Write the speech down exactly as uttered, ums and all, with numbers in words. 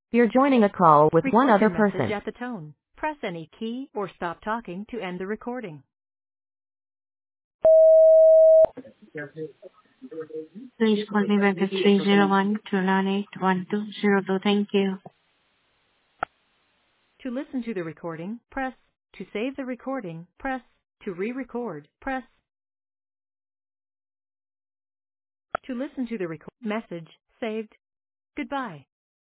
You're joining a call with one Record other your message person. at the tone. Press any key or stop talking to end the recording. Please call me back at three zero one two nine eight one two zero two. Thank you. To listen to the recording, press. To save the recording, press. To re-record, press. To listen to the record message saved. Goodbye.